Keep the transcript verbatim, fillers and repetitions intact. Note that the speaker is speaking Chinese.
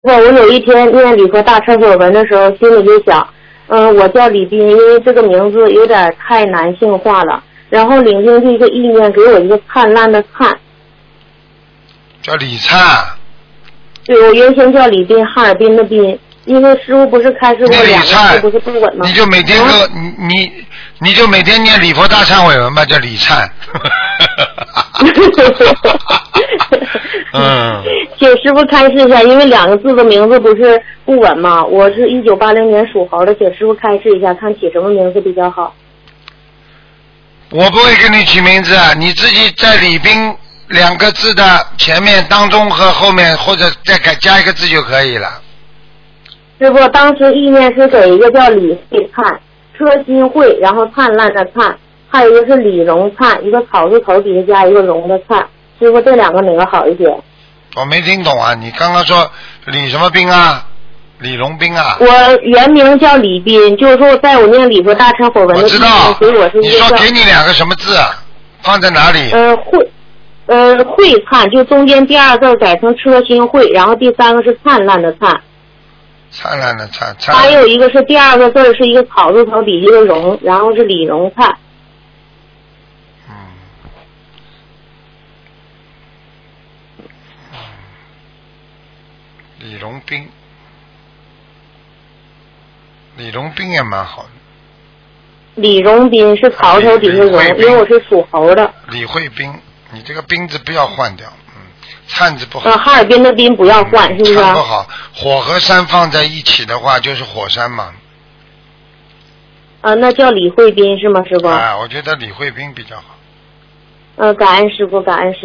我有一天念礼佛大忏悔文的时候，心里就想，嗯、呃，我叫李斌，因为这个名字有点太男性化了。然后领进这个意念，给我一个灿烂的灿。 叫李灿。 对，我原先叫李斌，哈尔滨的滨。因为师傅不是开示过两个字不是不稳吗？ 你就每天个、嗯、你你你就每天念礼佛大忏悔文吧，叫李灿。嗯。 请师傅开示一下，因为两个字的名字不是不稳吗？我是一九八零年属猴的，请师傅开示一下，看起什么名字比较好。 我不会给你起名字，你自己在李斌两个字的前面、当中和后面，或者再改加一个字就可以了。 师傅，当时意念是给一个叫李慧灿，车心慧，然后灿烂的灿，还有一个是李荣灿，一个草字头底下加一个荣的灿。师傅，这两个哪个好一些？我没听懂啊，你刚刚说李什么斌啊？李荣斌啊？ 我原名叫李斌，就是说在我念礼佛大忏悔文的时候， 所以我是你说给你两个什么字啊？放在哪里？ 呃，慧，呃，慧灿，就中间第二个改成车心慧，然后第三个是灿烂的灿。 灿烂的灿。 还有一个是第二个字是一个草字头底一个荣，然后是李荣灿。 嗯。嗯。李荣斌。李荣斌也蛮好的。 李荣斌是草头底下荣，因为我是属猴的。 李慧斌，你这个斌字不要换掉，嗯，灿字不好。 呃，哈尔滨的滨不要换，嗯、是不是？ 灿不好，火和山放在一起的话就是火山嘛。 呃，那叫李慧斌是吗，师傅？ 啊，我觉得李慧斌比较好。 呃，感恩师傅，感恩师傅。